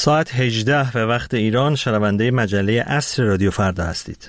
ساعت 18 به وقت ایران شنونده مجله عصر رادیو فردا هستید.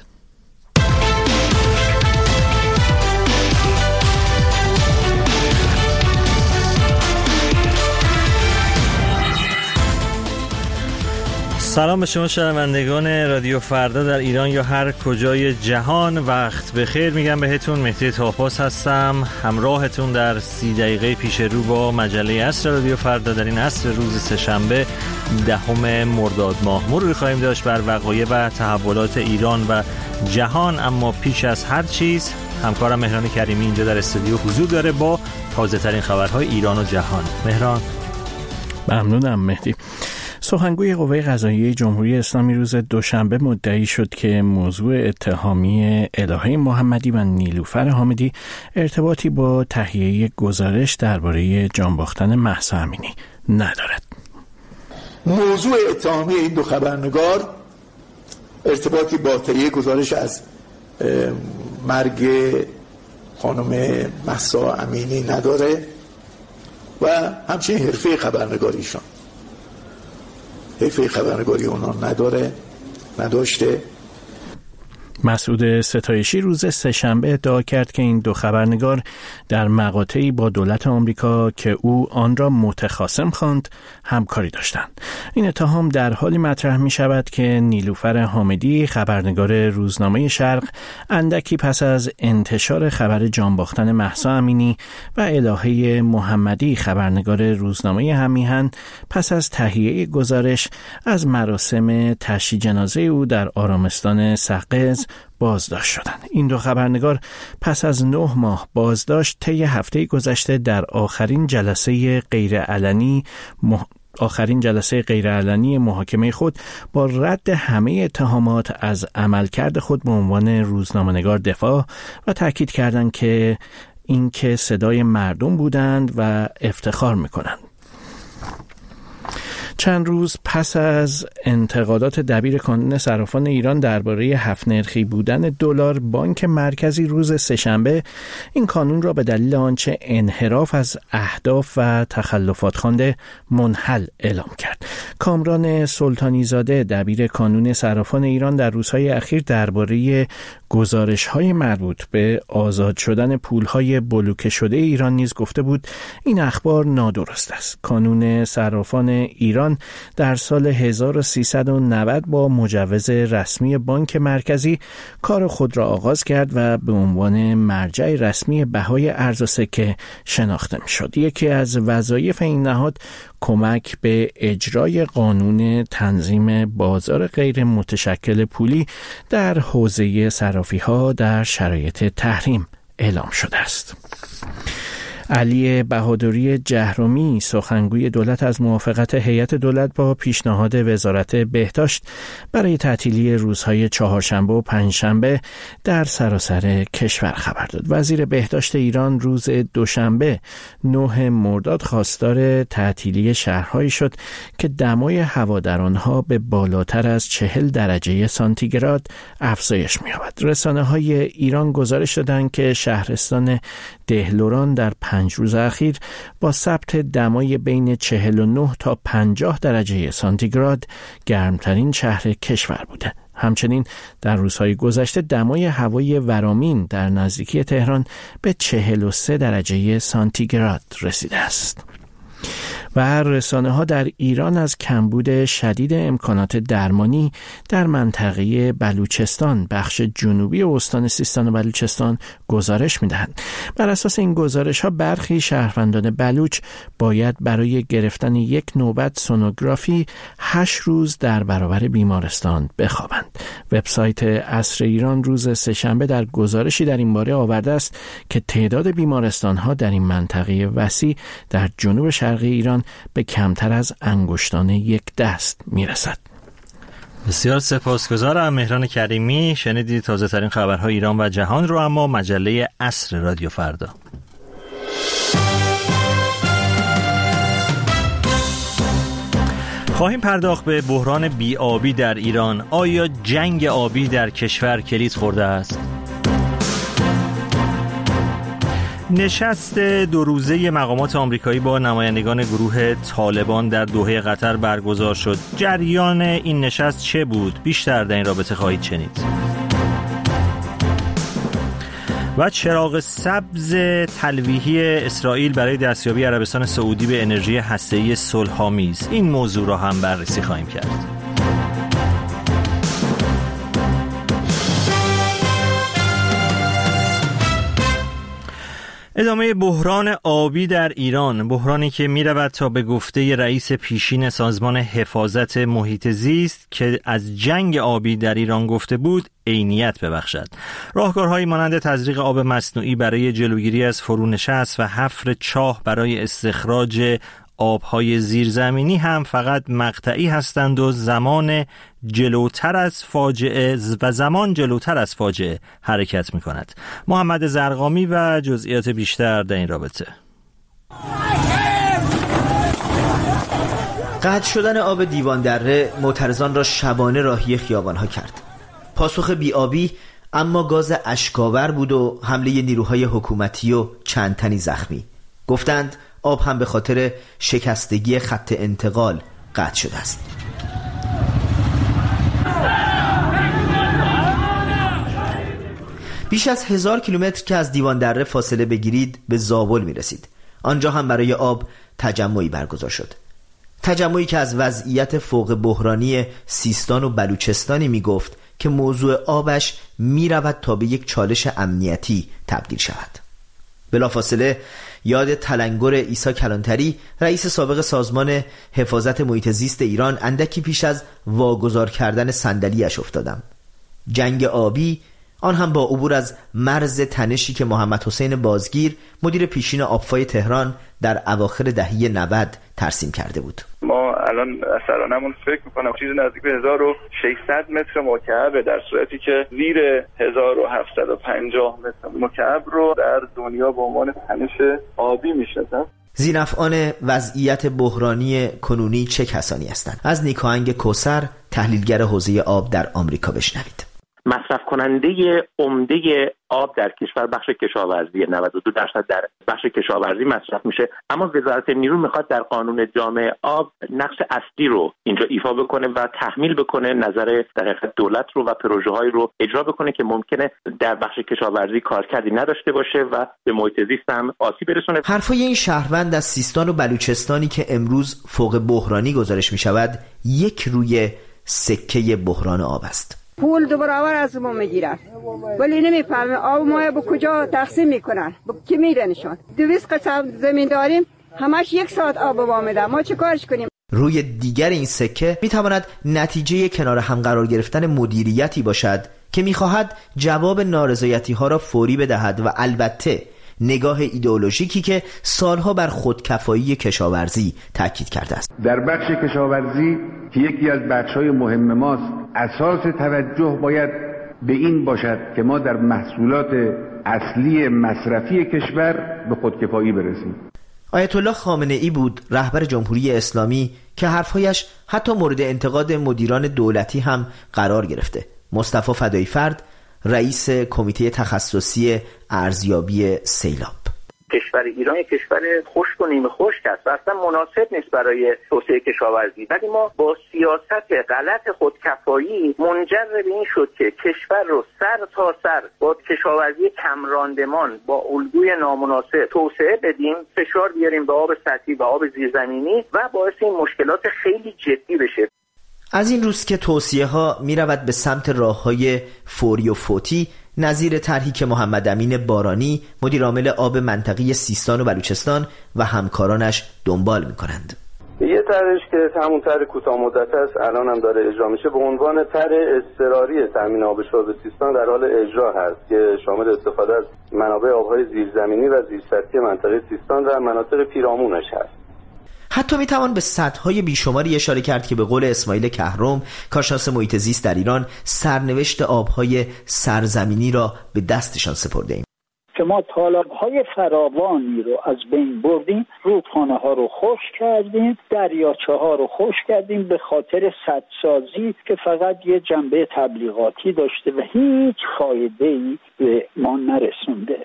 سلام به شما شنوندگان رادیو فردا در ایران یا هر کجای جهان، وقت بخیر میگم بهتون. مهدی طاپاس هستم، همراهتون در 30 دقیقه پیش رو با مجله عصر رادیو فردا در این عصر روز سه‌شنبه 10 مرداد ماه. مروری خواهیم داشت بر وقایع و تحولات ایران و جهان، اما پیش از هر چیز همکارم مهران کریمی اینجا در استودیو حضور داره با تازه ترین خبرهای ایران و جهان. مهران. ممنونم مهدی. سخنگوی قوه قضاییه جمهوری اسلامی روز دوشنبه مدعی شد که موضوع اتهامی الهه محمدی و نیلوفر حامدی ارتباطی با تهیه گزارش درباره جان باختن مهسا امینی ندارد. موضوع اتهامی این دو خبرنگار ارتباطی با تهیه گزارش از مرگ خانم مهسا امینی نداره و همچنین حرفه خبرنگاریشان، حرفه خبرنگاری اونا نداشته. مسعود ستایشی روز سه‌شنبه ادعا کرد که این دو خبرنگار در مقاطعی با دولت آمریکا که او آن را متخاصم خواند همکاری داشتند. این اتهام در حالی مطرح می شود که نیلوفر حامدی خبرنگار روزنامه شرق اندکی پس از انتشار خبر جان باختن مهسا امینی و الهه محمدی خبرنگار روزنامه هم‌میهن پس از تهیه گزارش از مراسم تشییع جنازه او در آرامستان سقز بازداشت شدند. این دو خبرنگار پس از 9 ماه بازداشت طی هفته گذشته در آخرین جلسه غیرعلنی محاکمه خود با رد همه اتهامات از عملکرد خود به عنوان روزنامه‌نگار دفاع و تاکید کردند که اینکه صدای مردم بودند و افتخار می‌کنند. چند روز پس از انتقادات دبیر کانون صرافان ایران درباره 7 نرخی بودن دلار، بانک مرکزی روز سه‌شنبه این کانون را به دلیل آنچه انحراف از اهداف و تخلفات خوانده منحل اعلام کرد. کامران سلطانی زاده دبیر کانون صرافان ایران در روزهای اخیر درباره گزارش‌های مربوط به آزاد شدن پول‌های بلوکه شده ایران نیز گفته بود این اخبار نادرست است. کانون صرافان ایران در سال 1390 با مجوز رسمی بانک مرکزی کار خود را آغاز کرد و به عنوان مرجع رسمی بهای ارز و سکه شناخته می‌شد. یکی از وظایف این نهاد کمک به اجرای قانون تنظیم بازار غیر متشکل پولی در حوزه صرافی‌ها در شرایط تحریم اعلام شده است. علی بهادری جهرمی سخنگوی دولت از موافقت هیئت دولت با پیشنهاد وزارت بهداشت برای تعطیلی روزهای چهارشنبه و پنجشنبه در سراسر کشور خبر داد. وزیر بهداشت ایران روز دوشنبه 9 مرداد خواستار تعطیلی شهرهایی شد که دمای هوا در آنها به بالاتر از 40 درجه سانتیگراد افزایش می‌یابد. رسانه‌های ایران گزارش دادند که شهرستان دهلوران در 5 روز اخیر با ثبت دمای بین 49 تا 50 درجه سانتیگراد گرمترین شهر کشور بوده. همچنین در روزهای گذشته دمای هوای ورامین در نزدیکی تهران به 43 درجه سانتیگراد رسیده است. و رسانه‌ها در ایران از کمبود شدید امکانات درمانی در منطقه بلوچستان، بخش جنوبی استان سیستان و بلوچستان گزارش می‌دهند. بر اساس این گزارش‌ها برخی شهروندان بلوچ باید برای گرفتن یک نوبت سونوگرافی 8 روز در برابر بیمارستان بخوابند. وبسایت عصر ایران روز سه‌شنبه در گزارشی در این باره آورده است که تعداد بیمارستان‌ها در این منطقه وسیع در جنوب شرقی ایران به کمتر از انگشتان یک دست میرسد. بسیار سپاسگزارم مهران کریمی. شنیدید تازه ترین خبرهای ایران و جهان رو، اما مجله عصر رادیو فردا. خواهیم پرداخت به بحران بی‌آبی در ایران. آیا جنگ آبی در کشور کلید خورده است؟ نشست 2 روزه مقامات آمریکایی با نمایندگان گروه طالبان در دوحه قطر برگزار شد. جریان این نشست چه بود؟ بیشتر در این رابطه خواهید شنید. و چراغ سبز تلویحی اسرائیل برای دستیابی عربستان سعودی به انرژی هسته‌ای صلح‌آمیز، این موضوع را هم بررسی خواهیم کرد. ادامه بحران آبی در ایران، بحرانی که می‌رود تا به گفته رئیس پیشین سازمان حفاظت محیط زیست که از جنگ آبی در ایران گفته بود عینیت ببخشد. راهکارهایی مانند تزریق آب مصنوعی برای جلوگیری از فرونشست و حفر چاه برای استخراج آبهای زیرزمینی هم فقط مقطعی هستند و زمان جلوتر از فاجعه حرکت می کند. محمد زرقامی و جزئیات بیشتر در این رابطه. قطع شدن آب دیوان دره معترضان را شبانه راهی خیابانها کرد. پاسخ بی‌آبی اما گاز اشک‌آور بود و حمله نیروهای حکومتی و چند تنی زخمی. گفتند آب هم به خاطر شکستگی خط انتقال قطع شده است. بیش از 1000 کیلومتر که از دیوان دره فاصله بگیرید به زابل می رسید. آنجا هم برای آب تجمعی برگزار شد. تجمعی که از وضعیت فوق بحرانی سیستان و بلوچستانی می گفت که موضوع آبش می رود تا به یک چالش امنیتی تبدیل شود. بلافاصله یاد تلنگر عیسی کلانتری، رئیس سابق سازمان حفاظت محیط زیست ایران، اندکی پیش از واگذار کردن صندلی‌اش افتادم. جنگ آبی، آن هم با عبور از مرز تنشی که محمد حسین بازگیر، مدیر پیشین آبفای تهران، در اواخر دهه 90 ترسیم کرده بود. ما الان سرانمون فکر میکنم چیز نزدیک به 1600 متر مکعب، در صورتی که زیر 1750 متر مکعب رو در دنیا به عنوان تنش آبی میشناسن. ذی‌نفعان وضعیت بحرانی کنونی چه کسانی هستند؟ از نیکاهنگ کوثر، تحلیلگر حوزه آب در آمریکا، بشنوید. مصرف کننده عمده آب در کشور بخش کشاورزی، 92% در بخش کشاورزی مصرف میشه، اما وزارت نیرو میخواد در قانون جامع آب نقش اصلی رو اینجا ایفا بکنه و تحمیل بکنه نظر در حقیقت دولت رو و پروژه هایی رو اجرا بکنه که ممکنه در بخش کشاورزی کارکردی نداشته باشه و به محیط زیست هم آسیب برسونه. حرفای این شهروند از سیستان و بلوچستانی که امروز فوق بحرانی گزارش میشود، یک روی سکه بحران آب است. پول 2 برابر از ما میگیرن ولی نمیفهمه آب ما به کجا تقسیم میکنن، کی میرنشون. 200 قسم زمین داریم، همش 1 ساعت آب با میدن، ما چه کارش کنیم؟ روی دیگر این سکه میتواند نتیجه کنار هم قرار گرفتن مدیریتی باشد که میخواهد جواب نارضایتی ها را فوری بدهد و البته نگاه ایدئولوژیکی که سالها بر خودکفایی کشاورزی تاکید کرده است. در بخش کشاورزی که یکی از بخش‌های مهم ماست، اساس توجه باید به این باشد که ما در محصولات اصلی مصرفی کشور به خودکفایی برسیم. آیت الله خامنه ای بود رهبر جمهوری اسلامی که حرفهایش حتی مورد انتقاد مدیران دولتی هم قرار گرفته. مصطفی فدایی فرد، رئیس کمیته تخصصی ارزیابی سیلاب. کشور ایران یک کشور خشک و نیمه خشک است و اصلا مناسب نیست برای توسعه کشاورزی، ولی ما با سیاست غلط خودکفایی منجر به این شد که کشور رو سر تا سر با کشاورزی کم راندمان با الگوی نامناسب توسعه بدیم، فشار بیاریم به آب سطحی و آب زیرزمینی و باعث این مشکلات خیلی جدی بشه. از این روز که توصیه ها می رود به سمت راه‌های فوری و فوتی، نظیر طرحی که محمد امین بارانی، مدیر عامل آب منطقی سیستان و بلوچستان و همکارانش دنبال می کنند. یه طرحش که همون طرح کوتاه مدت است، الان هم داره اجرا میشه، به عنوان طرح اضطراری تامین آب شرب سیستان در حال اجرا هست که شامل استفاده از منابع آبهای زیرزمینی و زیرسطحی منطقه سیستان و مناطق پیرامونش هست. حتی میتوان به سدهای بیشماری اشاره کرد که به قول اسماعیل کهرم، کارشناس محیط زیست در ایران، سرنوشت آبهای سرزمینی را به دستشان سپرده ایم. که ما تالاب‌های فراوانی رو از بین بردیم، رودخانه‌ها رو خشک کردیم، دریاچه‌ها رو خشک کردیم به خاطر سدسازی که فقط یه جنبه تبلیغاتی داشته و هیچ فایده‌ای به ما نرسونده.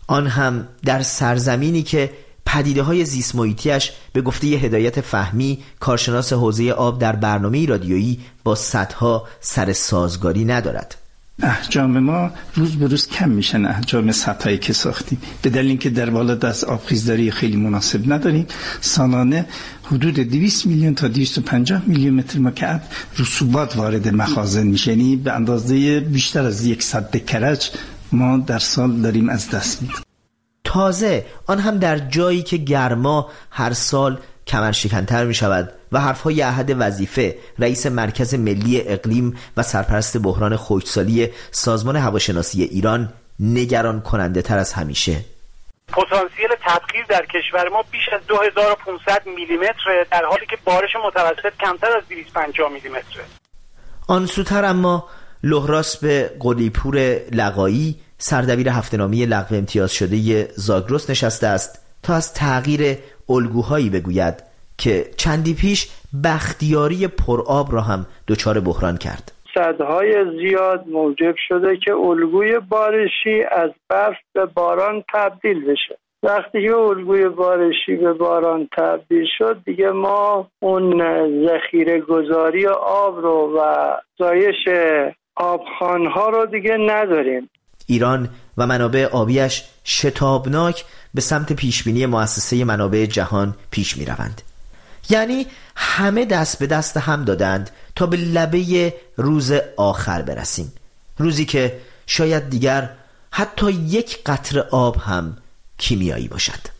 آن هم در سرزمینی که پدیده‌های زیست محیطی‌اش به گفته هدایت فهمی، کارشناس حوزه آب در برنامه رادیویی، با سدها سر سازگاری ندارد. احجام ما روز به روز کم میشن، احجام سدهایی که ساختیم، به دلیل اینکه در بالا دست آبخیزداری خیلی مناسب نداریم. سالانه حدود 200 میلیون تا 250 میلیون متر مکعب رسوبات وارد مخازن میشه، یعنی به اندازه بیشتر از 100 کرج ما در سال داریم از دست میدیم. تازه آن هم در جایی که گرما هر سال کمرشکن‌تر می شود و حرفهای احد وظیفه، رئیس مرکز ملی اقلیم و سرپرست بحران خشکسالی سازمان هواشناسی ایران، نگران کننده تر از همیشه. پتانسیل تبخیر در کشور ما بیش از 2500 میلیمتر، در حالی که بارش متوسط کمتر از 250 میلیمتره. آن سوتر اما لهراس به قلیپور لقایی، سردبیر هفته‌نامه لغو امتیاز شده زاگرس نشسته است تا از تغییر الگوهایی بگوید که چندی پیش بختیاری پرآب را هم دچار بحران کرد. سدهای زیاد موجب شده که الگوی بارشی از برف به باران تبدیل بشه. وقتی که الگوی بارشی به باران تبدیل شد، دیگه ما اون ذخیره گذاری آب رو و زایش آبخوان‌ها رو دیگه نداریم. ایران و منابع آبیش شتابناک به سمت پیشبینی مؤسسه منابع جهان پیش می روند. یعنی همه دست به دست هم دادند تا به لبه روز آخر برسیم، روزی که شاید دیگر حتی یک قطره آب هم کیمیایی باشد.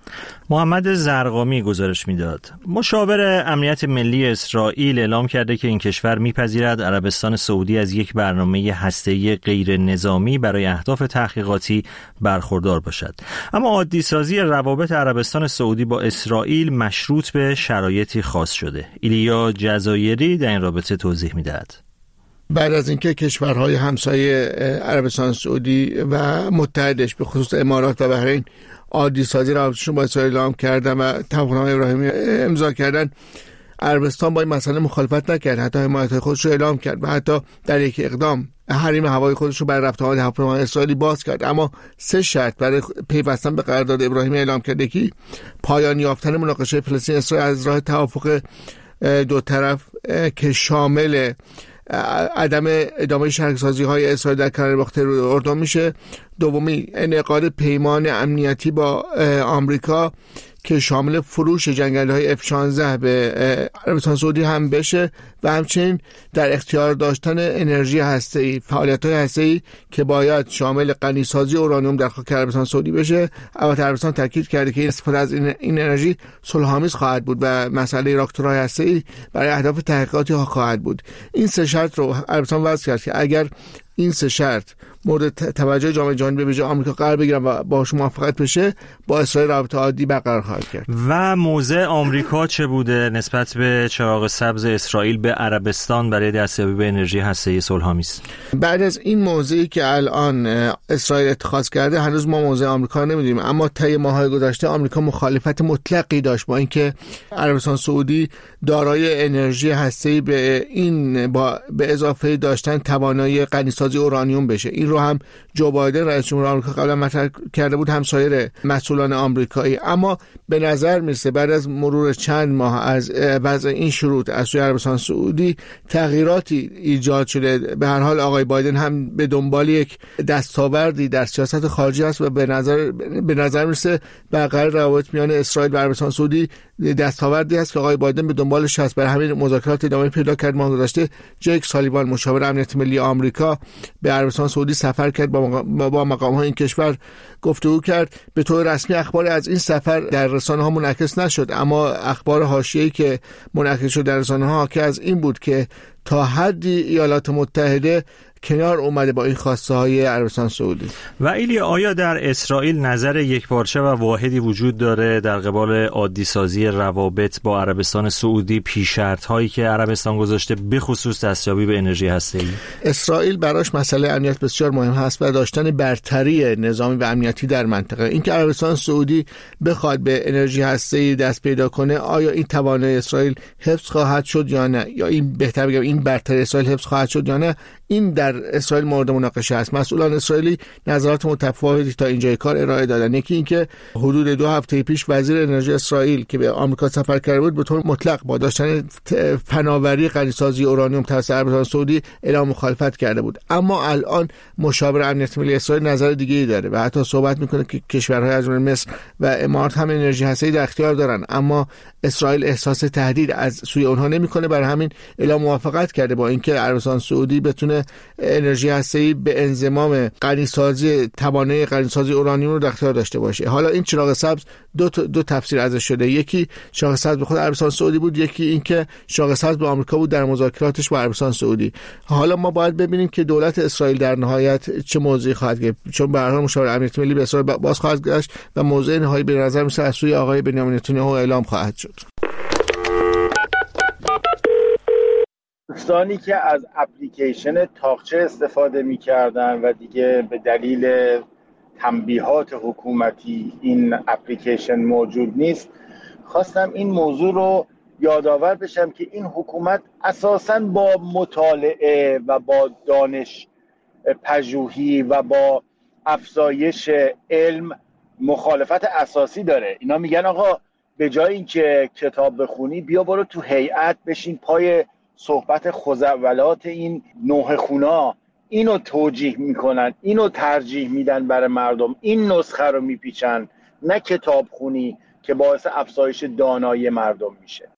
محمد زرقامی گزارش میداد. مشاور امنیت ملی اسرائیل اعلام کرده که این کشور میپذیرد عربستان سعودی از یک برنامه هسته‌ای غیر نظامی برای اهداف تحقیقاتی برخوردار باشد. اما عادی سازی روابط عربستان سعودی با اسرائیل مشروط به شرایطی خاص شده. ایلیا جزایری در این رابطه توضیح میدهد. بعد از اینکه کشورهای همسایه عربستان سعودی و متحدش به خصوص امارات و بحرین عادی سازی روابطشون با اسرائیل اعلام کردن و توافقنامه ابراهیمی امضا کردن، عربستان با این مسئله مخالفت نکرد، حتی حمایت خودش رو اعلام کرد و حتی در یک اقدام حریم هوایی خودش رو برای رفت آمد هواپیماهای اسرائیلی باز کرد. اما 3 شرط برای پیوستن به قرارداد ابراهیمی اعلام کرد. یکی، پایان یافتن مناقشه فلسطین اسرائیل از راه توافق دو طرف که شامل عدم ادامه شرکت‌سازی های اسرائیل در کنار باخت اردن میشه. دومی، انعقاد پیمان امنیتی با آمریکا که شامل فروش جنگل‌های F-16 به عربستان سعودی هم بشه و همچنین در اختیار داشتن انرژی هسته‌ای، فعالیت‌های هسته‌ای که باید شامل غنی‌سازی اورانیوم در خاک عربستان سعودی بشه. البته عربستان تاکید کرده که استفاده از این انرژی صلح‌آمیز خواهد بود و مسئله راکتورهای هسته‌ای برای اهداف تحقیقاتی خواهد بود. این 3 شرط رو عربستان وضع کرد که اگر این 3 شرط مورد توجه جامعه جهانی به ویژه آمریکا قرار بگیرن و باهاش موافقت بشه، با اسرائیل رابطه عادی برقرار خواهد کرد. و موضع آمریکا چه بوده نسبت به چراغ سبز اسرائیل به عربستان برای دستیابی به انرژی هسته‌ای صلح‌آمیز؟ بعد از این موضعی که الان اسرائیل اتخاذ کرده، هنوز ما موضع آمریکا رو نمی‌دونیم، اما طی ماه‌های گذشته آمریکا مخالفت مطلقی داشت با اینکه عربستان سعودی دارای انرژی هسته‌ای به اضافه داشتن توانایی غنی‌سازی اورانیوم بشه. این رو هم جو بایدن رئیس جمهور آمریکا قبلا مطرح کرده بود، هم سایر مسئولان آمریکایی. اما به نظر میرسه بعد از مرور چند ماه از وضع این شروط از سوی عربستان سعودی تغییراتی ایجاد شده. به هر حال آقای بایدن هم به دنبال یک دستاوردی در سیاست خارجی است و به نظر میرسه برقرار روابط میان اسرائیل و عربستان سعودی دستاوردی است که آقای بایدن به دنبالش هست. برای همین مذاکرات ادامه پیدا کرد. ماه گذشته جیک سالیوان مشاور امنیت ملی آمریکا به عربستان سعودی سفر کرد، با مقام‌های این کشور گفتگو کرد. به طور رسمی اخبار از این سفر در رسانه‌ها منعکس نشد، اما اخبار حاشیه‌ای که منعکس شد در رسانه‌ها که از این بود که تا حدی ایالات متحده کنار اومده با این خواسته های عربستان سعودی. و ایلی، آیا در اسرائیل نظر یکپارچه و واحدی وجود داره در قبال عادی سازی روابط با عربستان سعودی، پیش‌شرط هایی که عربستان گذاشته به خصوص دستیابی به انرژی هسته‌ای؟ اسرائیل براش مسئله امنیت بسیار مهم هست و داشتن برتری نظامی و امنیتی در منطقه. اینکه عربستان سعودی بخواد به انرژی هسته‌ای دست پیدا کنه، آیا این توانایی اسرائیل حفظ خواهد شد یا نه، یا این بهتر بگم این برتری اسرائیل حفظ خواهد شد یا نه، این در در اسرائیل مورد مناقشه است. مسئولان اسرائیلی نظرات متفاوتی تا اینجای کار ارائه دادن. یکی اینکه حدود 2 هفته پیش وزیر انرژی اسرائیل که به آمریکا سفر کرده بود به طور مطلق با داشتن فناوری غنیسازی اورانیوم توسط عربستان سعودی اعلام مخالفت کرده بود، اما الان مشاور امنیت ملی اسرائیل نظر دیگه‌ای داره و حتی صحبت میکنه که کشورهای از جمله مصر و امارات هم انرژی هسته‌ای در اختیار دارن، اما اسرائیل احساس تهدید از سوی اونها نمیکنه. برای همین اعلام موافقت کرده با اینکه عربستان سعودی بتونه انرژی هسته‌ای به انضمام غنیسازی توانایی غنیسازی اورانیوم رو در اختیار داشته باشه. حالا این چراغ سبز دو تفسیر ازش شده، یکی چراغ سبز به خود عربستان سعودی بود، یکی اینکه چراغ سبز به آمریکا بود در مذاکراتش با عربستان سعودی. حالا ما باید ببینیم که دولت اسرائیل در نهایت چه موضعی خواهد گرفت، چون به هر حال مشاور امنیت ملی به اسرائیل باز خواهد گشت و موضع نهایی به نظر میاد از سوی آقای بنیامین نتانیاهو اعلام خواهد شد. دوستانی که از اپلیکیشن تاقچه استفاده می‌کردن و دیگه به دلیل تنبیهات حکومتی این اپلیکیشن موجود نیست، خواستم این موضوع رو یادآور بشم که این حکومت اساساً با مطالعه و با دانش پژوهی و با افزایش علم مخالفت اساسی داره. اینا میگن آقا به جای اینکه کتاب بخونی بیا برو تو هیئت بشین پای صحبت خزعبلات این نوح خونا، اینو توجیه میکنن، اینو ترجیح میدن برای مردم، این نسخه رو میپیچن، نه کتاب خونی که باعث افزایش دانایی مردم میشه.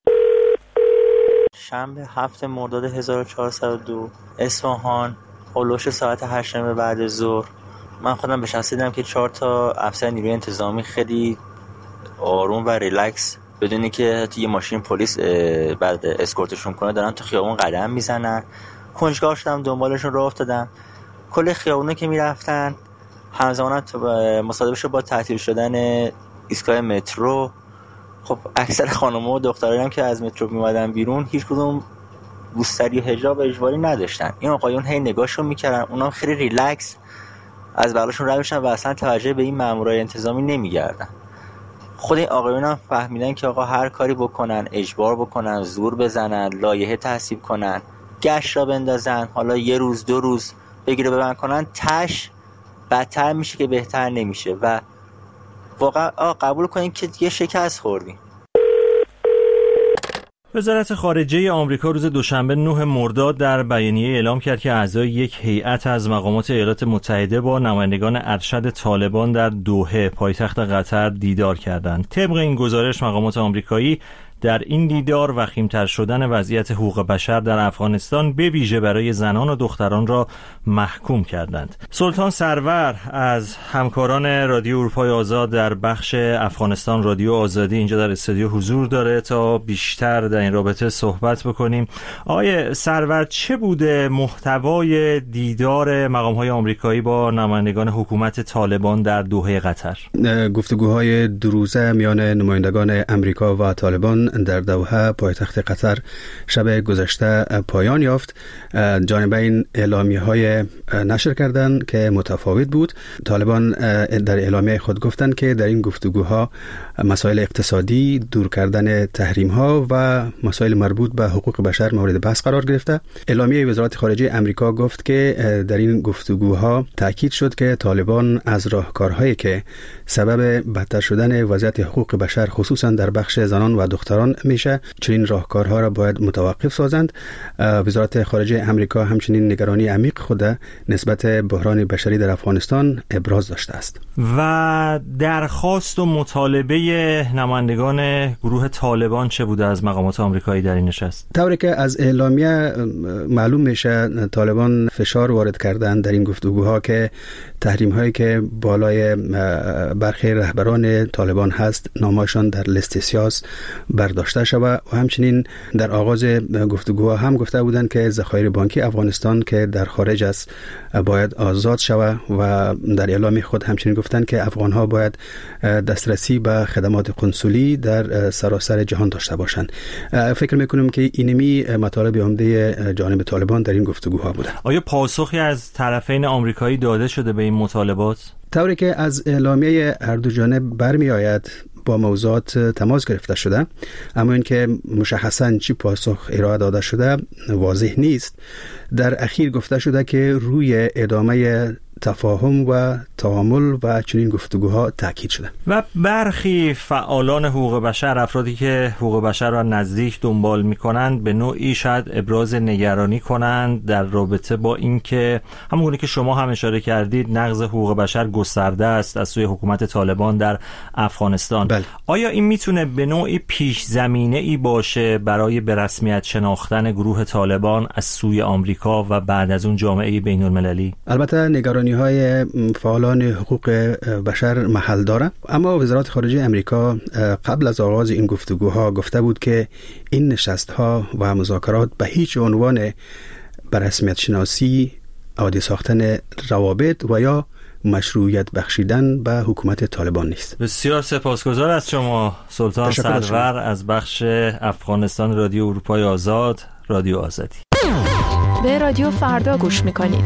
شنبه 7 مرداد 1402 اصفهان، هولوش ساعت 8 بعد ظهر. من خودم به شخص دیدم که 4 تا افسر نیروی انتظامی خیلی آروم و ریلکس بدونی که توی ماشین پلیس بعد اسکورتشون کنه دارن تو خیابون قدم میزنن. کنجکاو شدم دنبالشون راه افتادم. کل خیابونه که میرفتن همزمان مصادف شد با تعطیل شدن ایستگاه مترو. خب اکثر خانم‌ها و دخترایی هم که از مترو میومدن بیرون هیچ کدوم بوستری و حجاب اجباری نداشتن. این آقایون هی نگاهشون میکردن، اونا خیلی ریلکس از بغلشون رد میشن و اصلا توجه به این مامورای انتظامی نمیگردن. خود این آقایون هم فهمیدن که آقا هر کاری بکنن، اجبار بکنن، زور بزنن، لایحه تصویب کنن، گشت را بندازن، حالا 1 روز 2 روز بگیره ببند کنن، تش بدتر میشه که بهتر نمیشه و واقعا قبول کنیم که دیگه شکست خوردیم. وزارت خارجه آمریکا روز دوشنبه 9 مرداد در بیانیه اعلام کرد که اعضای یک هیئت از مقامات ایالات متحده با نمایندگان ارشد طالبان در دوحه پایتخت قطر دیدار کردند. طبق این گزارش مقامات آمریکایی در این دیدار وخیم‌تر شدن وضعیت حقوق بشر در افغانستان به ویژه برای زنان و دختران را محکوم کردند. سلطان سرور از همکاران رادیو اروپای آزاد در بخش افغانستان رادیو آزادی اینجا در استودیو حضور داره تا بیشتر در این رابطه صحبت بکنیم. آقای سرور، چه بوده محتوای دیدار مقام‌های آمریکایی با نمایندگان حکومت طالبان در دوحه قطر؟ گفتگوهای 2 روزه میان نمایندگان آمریکا و طالبان در دوحه پایتخت قطر شب گذشته پایان یافت. جانبین اعلامیه‌های نشر کردند که متفاوت بود. طالبان در اعلامیه خود گفتند که در این گفتگوها مسائل اقتصادی، دور کردن تحریم‌ها و مسائل مربوط به حقوق بشر مورد بحث قرار گرفته. اعلامیه وزارت خارجه آمریکا گفت که در این گفتگوها تاکید شد که طالبان از راهکارهایی که سبب بدتر شدن وضعیت حقوق بشر خصوصا در بخش زنان و دختران میشه، چنین راهکارها را باید متوقف سازند. وزارت خارجه آمریکا همچنین نگرانی عمیق خود نسبت بحران بشری در افغانستان ابراز داشته است. و درخواست و مطالبه نمایندگان گروه طالبان چه بوده از مقامات آمریکایی در این نشست؟ طوری که از اعلامیه معلوم میشه طالبان فشار وارد کردن در این گفتگوها که تحریم هایی که بالای برخی رهبران طالبان هست نامشان در لیست سیاه برداشته شود و همچنین در آغاز گفتگوها هم گفته بودند که ذخایر بانکی افغانستان که در خارج است باید آزاد شود و در اعلامیه خود همچنین گفتند که افغانها باید دسترسی به خدمات قنسولی در سراسر جهان داشته باشند. فکر میکنم که اینمی مطالب عمده جانب طالبان در این گفتگوها بوده. آیا پاسخی از طرفین آمریکایی داده شده به این مطالبات؟ طوری که از اعلامیه هر دو جانب برمی آید با موضوعات تماس گرفته شده، اما اینکه مشخصاً چی پاسخ ارائه داده شده واضح نیست. در اخیر گفته شده که روی ادامه تفاهم و تعامل و چنین گفتگوها تاکید شده. و برخی فعالان حقوق بشر، افرادی که حقوق بشر را نزدیک دنبال می‌کنند، به نوعی شاید ابراز نگرانی کنند در رابطه با اینکه همونگونه که شما هم اشاره کردید نقض حقوق بشر گسترده است از سوی حکومت طالبان در افغانستان. بله. آیا این میتونه به نوعی پیش زمینه‌ای باشه برای به رسمیت شناختن گروه طالبان از سوی آمریکا و بعد از اون جامعه بین‌المللی؟ البته نگرانی‌های فعالان حقوق بشر محل داره، اما وزارت خارجه امریکا قبل از آغاز این گفتگوها گفته بود که این نشست‌ها و مذاکرات به هیچ عنوان به رسمیت شناسی، عادی ساختن روابط و یا مشروعیت بخشیدن به حکومت طالبان نیست. بسیار سپاسگزار از شما سلطان سرور از بخش افغانستان رادیو اروپای آزاد، رادیو آزادی. به رادیو فردا گوش میکنید.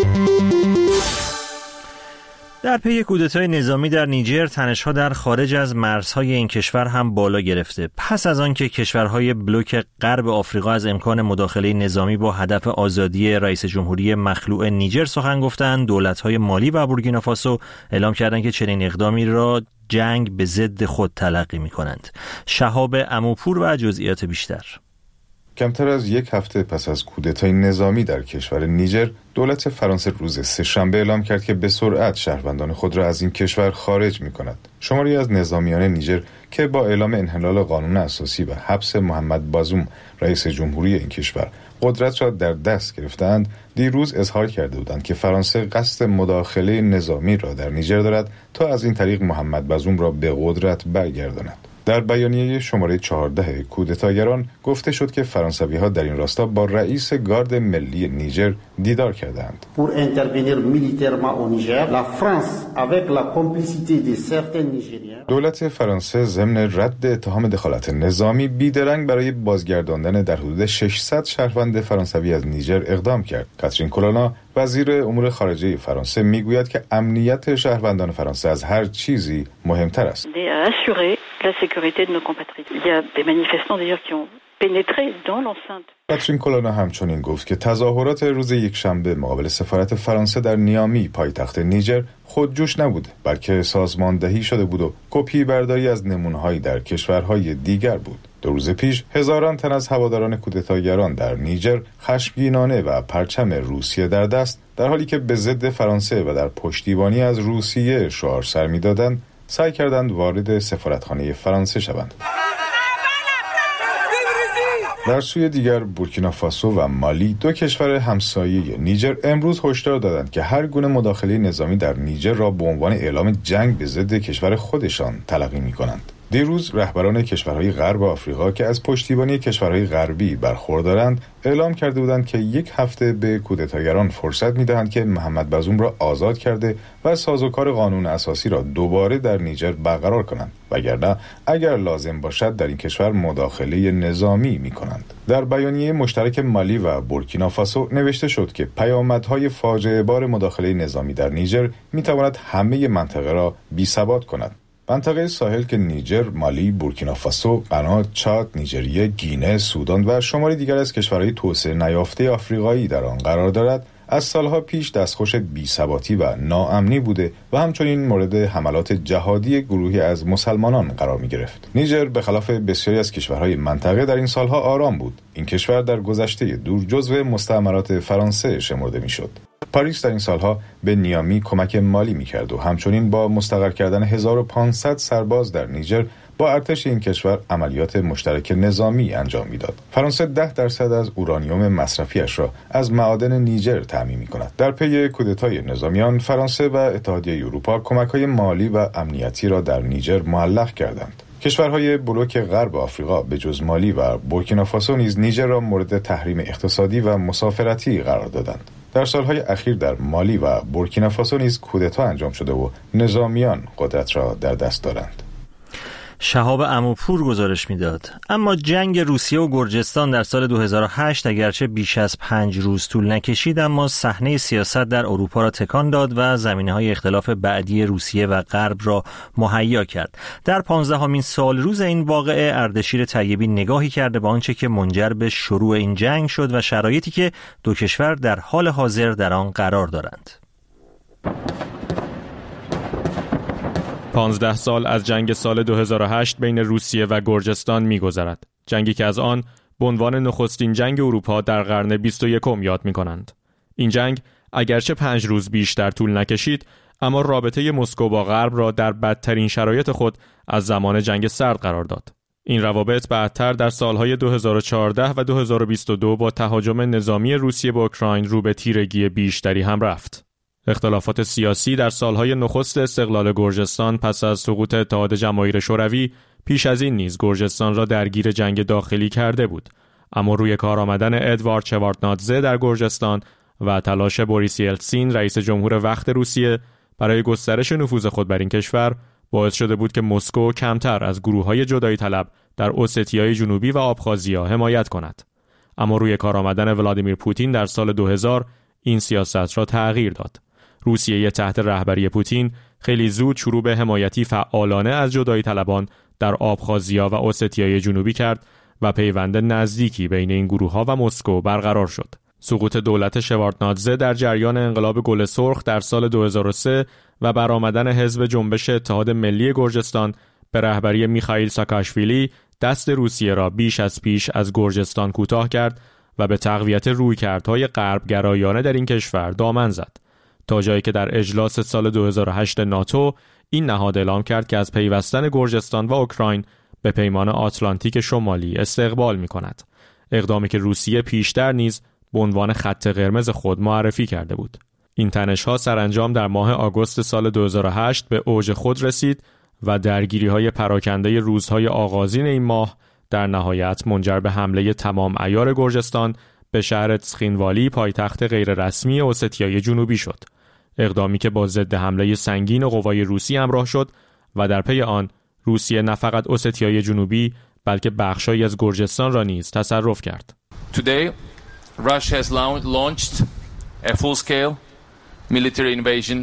در پی کودتای نظامی در نیجر، تنش‌ها در خارج از مرزهای این کشور هم بالا گرفته. پس از آن که کشورهای بلوک غرب آفریقا از امکان مداخله نظامی با هدف آزادی رئیس جمهوری مخلوع نیجر سخن گفتند، دولت‌های مالی و بورکینافاسو اعلام کردند که چنین اقدامی را جنگ به ضد خود تلقی می‌کنند. شهاب عموپور و جزئیات بیشتر. کمتر از یک هفته پس از کودتای نظامی در کشور نیجر، دولت فرانسه روز سه‌شنبه اعلام کرد که به سرعت شهروندان خود را از این کشور خارج می‌کند. شماری از نظامیان نیجر که با اعلام انحلال قانون اساسی و حبس محمد بازوم رئیس جمهوری این کشور قدرت را در دست گرفتند، دیروز اظهار کرده بودند که فرانسه قصد مداخله نظامی را در نیجر دارد تا از این طریق محمد بازوم را به قدرت برگرداند. در بیانیه شماره 14 کودتاگران گفته شد که فرانسوی‌ها در این راستا با رئیس گارد ملی نیجر دیدار کردند. Pour intervenir militairement au Niger, la France avec la complicité de certains Nigériens. دولت فرانسه ضمن رد اتهام دخالت نظامی بیدرنگ برای بازگرداندن در حدود 600 شهروند فرانسوی از نیجر اقدام کرد. کاترین کولونا وزیر امور خارجه فرانسه میگوید که امنیت شهروندان فرانسه از هر چیزی مهمتر است. La sécurité de nos compatriotes. Il y a des manifestants d'ailleurs qui ont pénétré dans l'enceinte. کاترین کولونا همچنین گفت که تظاهرات روز یکشنبه مقابل سفارت فرانسه در نیامی پایتخت نیجر خودجوش نبود، بلکه سازماندهی شده بود و کپی برداری از نمونه‌هایی در کشورهای دیگر بود. 2 روز پیش هزاران تن از هواداران کودتاگران در نیجر خشمگینانه و پرچم روسیه در دست، در حالی که به ضد فرانسه و در پشتیبانی از روسیه شعار سر می‌دادند، سعی کردند وارد سفارتخانه فرانسه شوند. در سوی دیگر بورکینافاسو و مالی، 2 کشور همسایه نیجر، امروز هشدار دادند که هر گونه مداخله نظامی در نیجر را به عنوان اعلام جنگ به ضد کشور خودشان تلقی می‌کنند. دیروز رهبران کشورهای غرب آفریقا که از پشتیبانی کشورهای غربی برخوردارند، اعلام کرده بودند که 1 هفته به کودتاگران فرصت می‌دهند که محمد بازوم را آزاد کرده و سازوکار قانون اساسی را دوباره در نیجر برقرار کنند، وگرنه اگر لازم باشد در این کشور مداخله نظامی می‌کنند. در بیانیه مشترک مالی و بورکینافاسو نوشته شد که پیامدهای فاجعه بار مداخله نظامی در نیجر می‌تواند همه منطقه را بی‌ثبات کند. منطقه ساحل که نیجر، مالی، بورکینافاسو، غنا، چاد، نیجریه، گینه، سودان و شماری دیگر از کشورهای توسعه نیافته آفریقایی در آن قرار دارد، از سالها پیش دستخوش بی‌ثباتی و ناامنی بوده و همچنین مورد حملات جهادی گروهی از مسلمانان قرار می‌گرفت. نیجر به خلاف بسیاری از کشورهای منطقه در این سالها آرام بود. این کشور در گذشته دور جزو مستعمرات فرانسه شمرده می‌شد. پاریس در این سالها به نیامی کمک مالی می‌کرد و همچنین با مستقر کردن 1500 سرباز در نیجر با ارتش این کشور عملیات مشترک نظامی انجام میداد. فرانسه 10% از اورانیوم مصرفیش را از معادن نیجر تامین می‌کند. در پی کودتای نظامیان، فرانسه و اتحادیه اروپا کمک‌های مالی و امنیتی را در نیجر معلق کردند. کشورهای بلوک غرب آفریقا به جز مالی و بورکینافاسو نیز نیجر را مورد تحریم اقتصادی و مسافرتی قرار دادند. در سالهای اخیر در مالی و بورکینافاسو نیز کودتا انجام شده و نظامیان قدرت را در دست دارند. شهاب عموپور گزارش میداد. اما جنگ روسیه و گرجستان در سال 2008 اگرچه بیش از 5 روز طول نکشید، اما صحنه سیاست در اروپا را تکان داد و زمینه‌های اختلاف بعدی روسیه و غرب را مهیا کرد. در 15مین سال روز این واقعه اردشیر طیبی نگاهی کرده به آنچه که منجر به شروع این جنگ شد و شرایطی که دو کشور در حال حاضر در آن قرار دارند. 15 سال از جنگ سال 2008 بین روسیه و گرجستان می‌گذرد. جنگی که از آن به عنوان نخستین جنگ اروپا در قرن 21 یاد می‌کنند. این جنگ اگرچه 5 روز بیشتر طول نکشید، اما رابطه مسکو با غرب را در بدترین شرایط خود از زمان جنگ سرد قرار داد. این روابط بعدتر در سالهای 2014 و 2022 با تهاجم نظامی روسیه به اوکراین رو به تیرگی بیشتری هم رفت. اختلافات سیاسی در سالهای نخست استقلال گرجستان پس از سقوط اتحاد جماهیر شوروی پیش از این نیز گرجستان را درگیر جنگ داخلی کرده بود، اما روی کار آمدن ادوارد شوارتنادزه در گرجستان و تلاش بوریس یلتسین رئیس جمهور وقت روسیه برای گسترش نفوذ خود بر این کشور باعث شده بود که مسکو کمتر از گروه‌های جدایی طلب در اوستیای جنوبی و آبخازیا حمایت کند. اما روی کار آمدن ولادیمیر پوتین در سال 2000 این سیاست را تغییر داد. روسیه تحت رهبری پوتین خیلی زود شروع به حمایتی فعالانه از جدایی طلبان در آبخازیا و اوستیای جنوبی کرد و پیوند نزدیکی بین این گروه‌ها و مسکو برقرار شد. سقوط دولت شوارتنادزه در جریان انقلاب گل سرخ در سال 2003 و برآمدن حزب جنبش اتحاد ملی گرجستان به رهبری میخائیل ساکاشویلی دست روسیه را بیش از پیش از گرجستان کوتاه کرد و به تقویت رویکردهای غربگرایانه در این کشور دامن زد، تا جایی که در اجلاس سال 2008 ناتو این نهاد اعلام کرد که از پیوستن گرجستان و اوکراین به پیمان آتلانتیک شمالی استقبال می‌کند. اقدامی که روسیه پیشتر نیز به عنوان خط قرمز خود معرفی کرده بود. این تنش‌ها سرانجام در ماه آگوست سال 2008 به اوج خود رسید و درگیری‌های پراکنده روزهای آغازین این ماه در نهایت منجر به حمله تمام عیار گرجستان به شهر تسخینوالی پایتخت غیررسمی اوستیای جنوبی شد. اقدامی که با ضد حمله سنگین قوای روسی همراه شد و در پی آن روسیه نه فقط اوستیای جنوبی بلکه بخشایی از گرجستان را نیز تصرف کرد. Today, Russia has launched a full-scale military invasion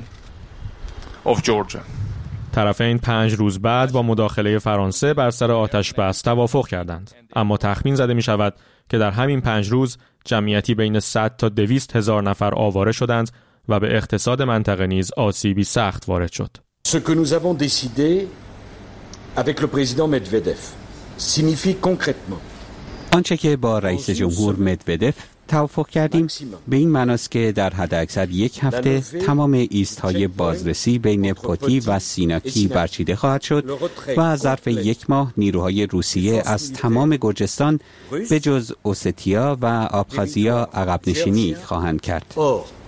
of Georgia. طرفین 5 روز بعد با مداخله فرانسه بر سر آتش بس توافق کردند، اما تخمین زده می شود که در همین 5 روز جمعیتی بین 100 تا 200 هزار نفر آواره شدند و به اقتصاد منطقه نیز آسیبی سخت وارد شد. Ce que nous avons décidé avec le président Medvedev signifie concrètement آنچه که با رئیس جمهور مدودف توافق کردیم به این معناست که در حد اکثر 1 هفته تمام ایست‌های بازرسی بین پوتی و سیناکی برچیده خواهد شد و از ظرف 1 ماه نیروهای روسیه از تمام گرجستان به جز اوستیا و آبخازیا عقب نشینی خواهند کرد.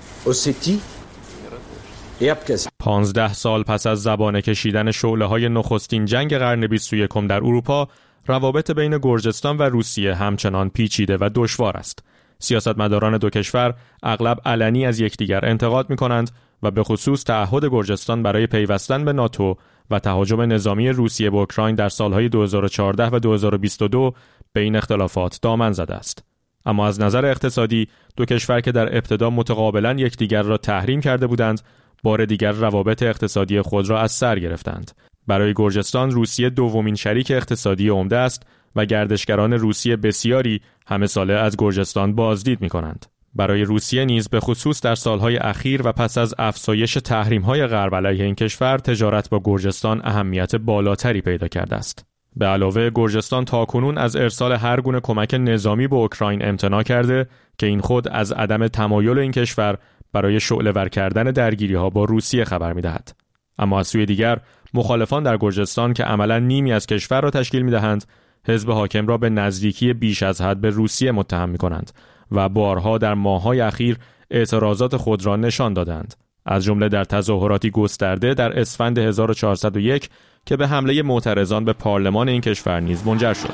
15 سال پس از زبانه کشیدن شعله‌های نخستین جنگ قرن 21 در اروپا، روابط بین گرجستان و روسیه همچنان پیچیده و دشوار است. سیاستمداران دو کشور اغلب علنی از یکدیگر انتقاد می‌کنند و به خصوص تعهد گرجستان برای پیوستن به ناتو و تهاجم نظامی روسیه به اوکراین در سالهای 2014 و 2022 به این اختلافات دامن زده است. اما از نظر اقتصادی دو کشور که در ابتدا متقابلا یکدیگر را تحریم کرده بودند، بار دیگر روابط اقتصادی خود را از سر گرفتند. برای گرجستان روسیه دومین شریک اقتصادی عمده است و گردشگران روسیه بسیاری همه ساله از گرجستان بازدید می‌کنند. برای روسیه نیز به خصوص در سالهای اخیر و پس از افزایش تحریم‌های غرب علیه این کشور، تجارت با گرجستان اهمیت بالاتری پیدا کرده است. به علاوه گرجستان تاکنون از ارسال هر گونه کمک نظامی به اوکراین امتناع کرده که این خود از عدم تمایل این کشور برای شعله‌ور کردن درگیری‌ها با روسیه خبر می‌دهد. اما از سوی دیگر مخالفان در گرجستان که عملاً نیمی از کشور را تشکیل می‌دهند، حزب حاکم را به نزدیکی بیش از حد به روسیه متهم می‌کنند و بارها در ماه‌های اخیر اعتراضات خود را نشان دادند، از جمله در تظاهراتی گسترده در اسفند 1401 که به حمله معترضان به پارلمان این کشور نیز منجر شد.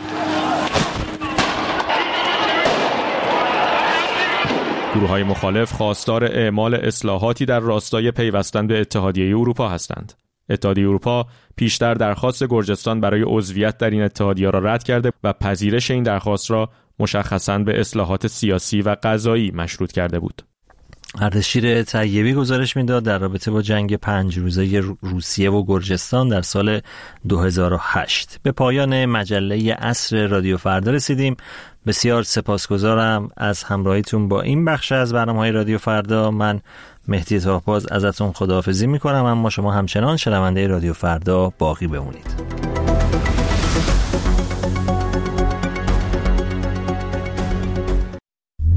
گروه‌های مخالف خواستار اعمال اصلاحاتی در راستای پیوستن به اتحادیه اروپا هستند. اتحادیه اروپا پیشتر درخواست گرجستان برای عضویت در این اتحادیه را رد کرده و پذیرش این درخواست را مشخصاً به اصلاحات سیاسی و قضایی مشروط کرده بود. اردشیر طیبی گزارش میداد در رابطه با جنگ 5 روزه روسیه و گرجستان در سال 2008. به پایان مجله عصر رادیو فردا رسیدیم. بسیار سپاسگزارم از همراهیتون با این بخش از برنامه‌های رادیو فردا. من مهدی طاهرباز ازتون خداحافظی میکنم، اما شما همچنان شنونده رادیو فردا باقی بمونید.